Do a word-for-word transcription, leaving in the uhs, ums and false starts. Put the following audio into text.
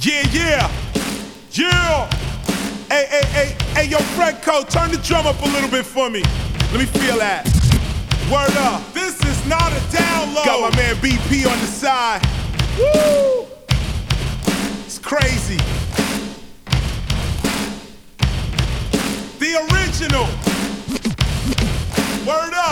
Yeah, yeah, yeah. Hey, hey, hey, hey, yo, Franco, turn the drum up a little bit for me. Let me feel that. Word up. This is not a download. Got my man B P on the side. Woo! It's crazy. The original. Word up.